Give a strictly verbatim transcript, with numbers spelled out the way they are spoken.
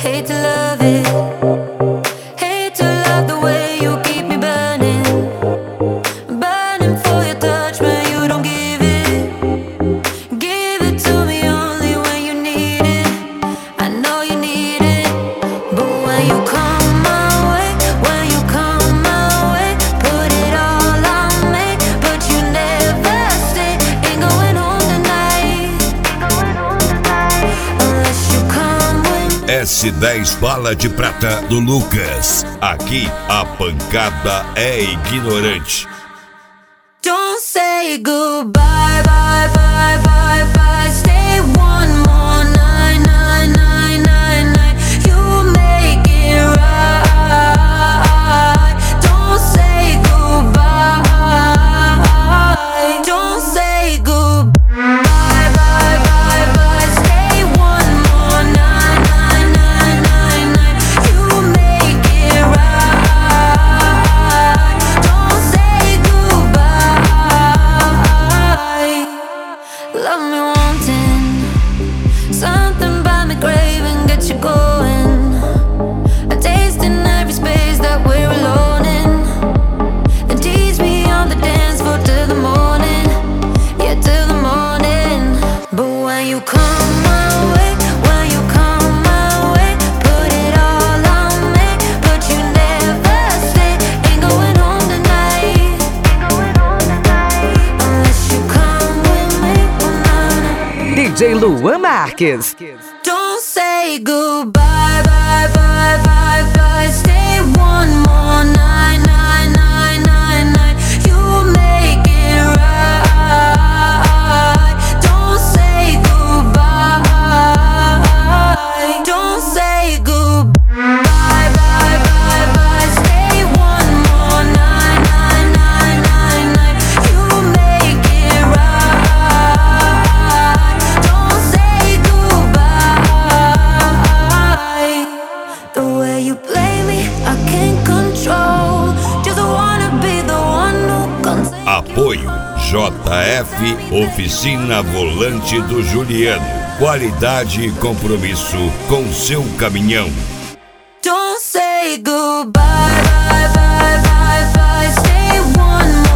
Hate to love it, hate to love the way you keep me burning, burning for your touch when you don't give it, give it to me only when you need it. I know you need it, but when you come my way, when you come my way, put it all on me, but you never stay. Ain't going home tonight, unless you come with me. S dez Bala de Prata do Lucas. Aqui a pancada é ignorante. Don't say goodbye, bye, bye, bye, bye. Stay one more night, night, night, night, night. You make it right. Don't say goodbye. Don't say goodbye, bye, bye, bye. Stay one more night, night, night, night, night. You make it right. Don't say goodbye. Love me wanting something by me craving, get you going. A taste in every space that we're alone in. Then tease me on the dance floor till the morning, yeah, till the morning. But when you come my way, when you come my way, put it all on me, but you never stay. Ain't going home tonight, unless you come with me. Oh, nah, nah. D J Luan Marques. Don't say goodbye, bye, bye, bye, bye. Stay one more night, night, night, night, night. You make it right. Don't say goodbye. Don't say goodbye, bye, bye, bye. Stay one more night, night, night, night, night. You make it right. Don't say goodbye. The way you play me, I can't control. Just wanna be the one who comes. Apoio J F Oficina Volante do Juliano. Qualidade e compromisso com seu caminhão. Don't say goodbye, bye, bye, bye, bye. Stay one more